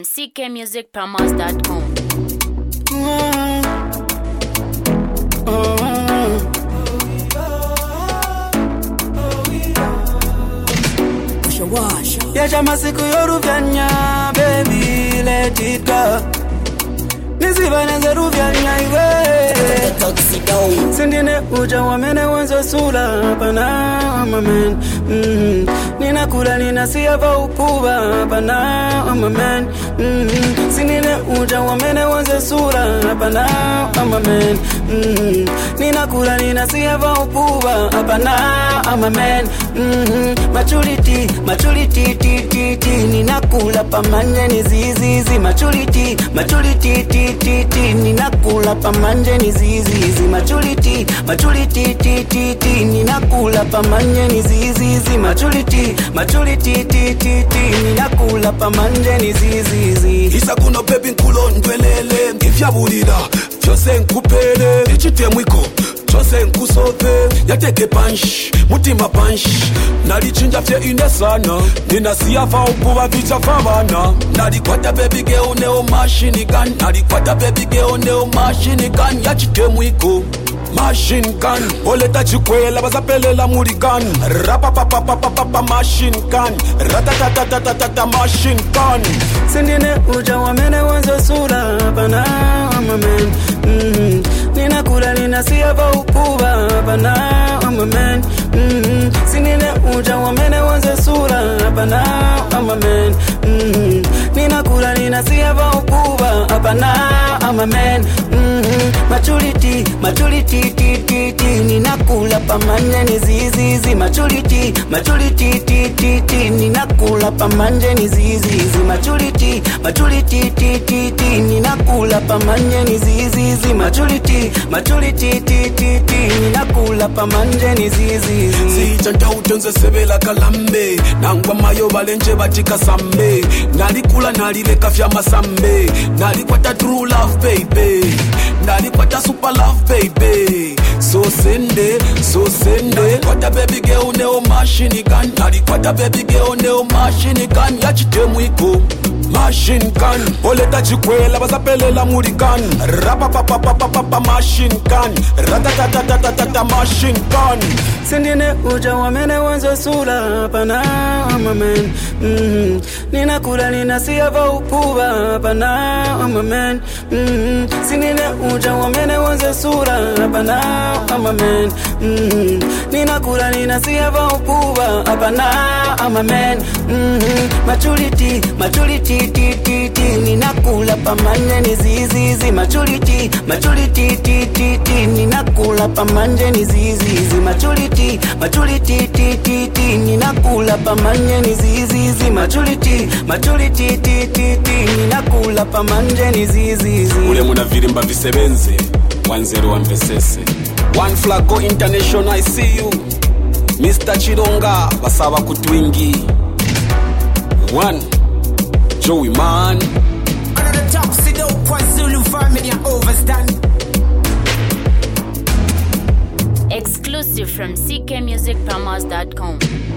ckmusicpromos.com. Yacha masiku yoruvyanya, baby, let it go. Nisibaneze ruvyanya iwe Sindine uja wamene wanzo sula Pana man Ninakula ninasiava ukuba Pana man Sindine uja wamene wanzo sula Pana man Ninakula ninasiava ukuba Pana man Maturity Ninakula pamanje ni zizi Maturity Ninakula pamanje ni zizi Maturity Ninakula pamanje ni zizi Maturity Ninakula pamanje ni zizi Isa kuno baby nkulo ndwelele Ngifyabulira Fyose nkupele Ichite mwiko Chose nkusope Yateke punch Mutima punch Nalichinja fye ine sana Ninasiafa ukuwa vicha fabana Nalikwata baby geo neo machine gun Nalikwata baby geo neo machine gun Yachite mwiko Machine gun Oleta chikwela bazapelela muri gun Rapapapapapapa machine gun Ratatatatata machine gun Sindine uja wamene wanzo sura Pana man Ninakula ninasiava ukuba Pana man Sindine uja wamene wanzo sura Pana man Ninakula ninasiava ukuba Pana man Maturity Ninakula pamanje ni zizi Maturity Ninakula pamanje ni zizi Maturity Ninakula pamanje ni zizi Maturity Ninakula pamanje ni zizi Sichanta utenze sebela kalambe Nangwa mayo balenje batika sambe Nalikula nalileka fya masambe Nalikwata true love baby Nalikwata super love baby So sende Nalikwata baby girl neo machine gun Nalikwata baby girl neo machine gun Yachite mwiko Machine gun Oleta chikwela bazapelela muri gun Rapapapapapapa machine gun Ratatatatata machine gun Sindine uja wamene wanzo sula Pana man Ninakula ninasiava ukuba Pana man Sindine uja wamene wanzo sula Pana man Ninakula ninasiava ukuba Pana man Maturity Ninakula pamanje ni zizi Maturity Ninakula pamanje ni zizi Maturity Ninakula pamanje ni zizi Maturity Ninakula pamanje ni zizi Ule muna virimba visebenze 101 vesese One flag go international I see you Mr. Chironga basaba kutwingi One Joey man Another Tuxedo KwaZulu family overstand Exclusive from ckmusicpromos.com.